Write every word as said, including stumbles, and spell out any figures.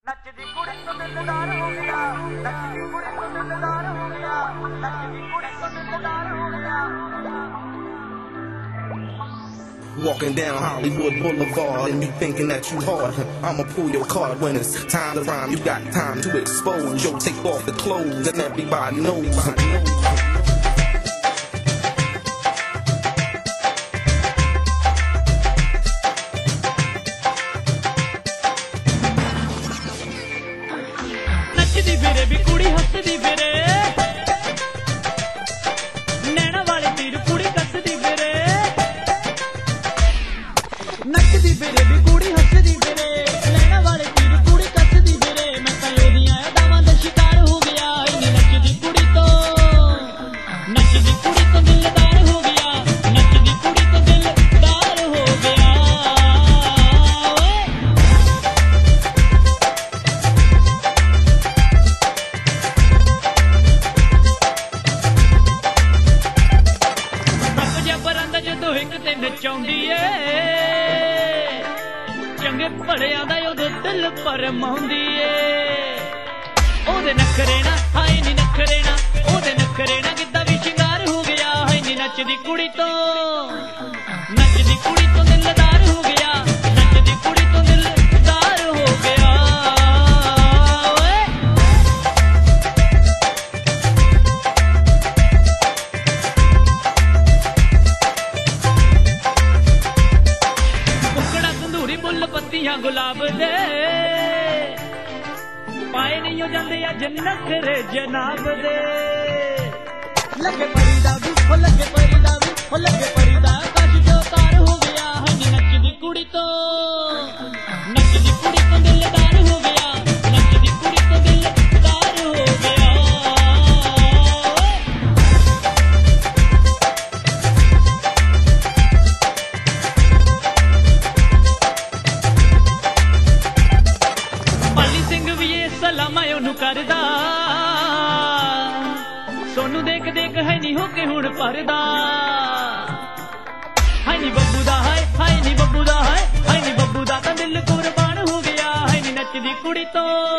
ਨੱਚਦੀ ਕੁੜੀ ਤੋਂ ਦਿਲਦਾਰ ਹੋ ਗਿਆ, ਨੱਚਦੀ ਕੁੜੀ ਤੋਂ ਦਿਲਦਾਰ ਹੋ ਗਿਆ, ਨੱਚਦੀ ਕੁੜੀ ਤੋਂ ਦਿਲਦਾਰ ਹੋ ਗਿਆ। Walking down Hollywood Boulevard and you thinking that you hard, I'ma pull your card when it's time to rhyme. You got time to expose, yo, take off the clothes and everybody knows. नचदी फिरे भी कुड़ी हसदी फिरे, नैना वाले तीर कुड़ी कसदी फिरे। नचदी फिरे भी कुड़ी हसदी फिरे, नैना वाले तीर कुड़ी कसदी फिरे। मैं तो एदियां अदावां दा शिकार हो गया, इन्नी नचदी कुड़ी तो नचदी कुड़ी तो दिलदार हो गया, नचदी कुड़ी तो दिलदार हो गया। ਜਦੋਂ ਇੱਕ ਤੇ ਨਚਾਉਂਦੀ ਏ, ਚੰਗੇ ਭਲਿਆਂ ਦਾ ਉਦੋਂ ਦਿਲ ਭਰਮਾਉਂਦੀ ਏ। ਉਹਦੇ ਨਖਰੇ ਨਾ ਹਾਏ ਨੀ ਨਖਰੇ ਨਾ, ਉਹਦੇ ਨਖਰੇ ਨਾ ਕਿੱਦਾਂ ਵੀ ਸ਼ਿੰਗਾਰ ਹੋ ਗਿਆ। ਹਾਏ ਨੀ ਨੱਚਦੀ ਕੁੜੀ ਤੋਂ ਨੱਚਦੀ ਕੁੜੀ ਤੋਂ ਦਿਲਦਾਰ ਹੋ ਗਿਆ, ਨੱਚਦੀ ਕੁੜੀ ਤੋਂ ਦਿਲਦਾਰ ਹੋ ਗਿਆ। फुल पत्तियां गुलाब दे पाए नहीं हो जाते अज नखरे जनाब दे। लगे परीदा भी हो लगे परीदा भी हो लगे परीदा काश जो तार हो गया। हनी नचदी कुड़ी तो नचदी कुड़ी तो दिलदार हो गया, नचदी कुड़ी तो दिलदार हो गया। सलामा ओनू करदा, सोनू देख देख है नी होके हुण भरदा। है नी बब्बू दा हाय हाय नी बब्बू दा हाय हाय नी बब्बू दा तां दिल कुर्बान हो गया। है नी नचदी कुड़ी तो